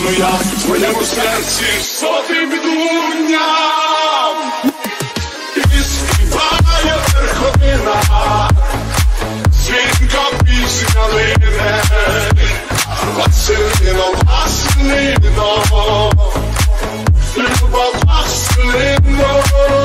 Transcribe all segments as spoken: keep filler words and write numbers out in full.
стану я в твоєму серці сотим відлунням. І співає верховина, дзвінка пісня лине. Василино, Василино, люба Василино.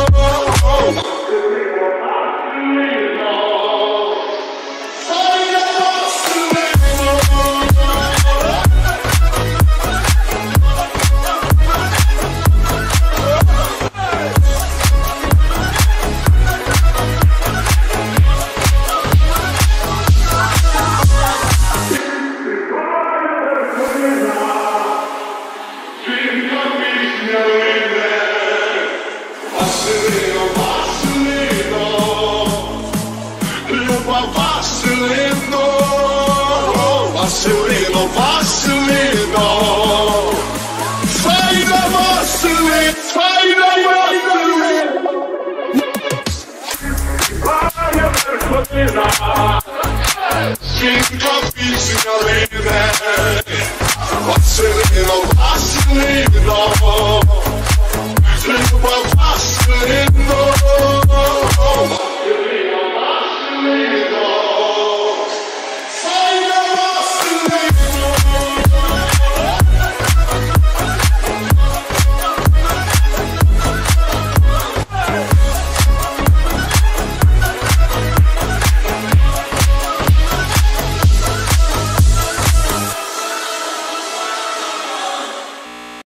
Василино, Василино, Василино, файна Василино, файна Василино. Співає верховина, дзвінка пісня лине. Василино, Василино, люба Василино.